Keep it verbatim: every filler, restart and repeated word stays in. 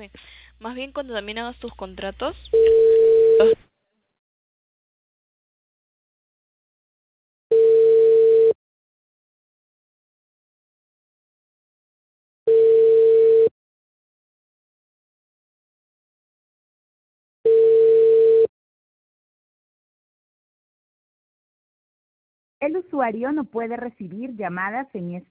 bien. Más bien cuando también hagas tus contratos. El usuario no puede recibir llamadas en este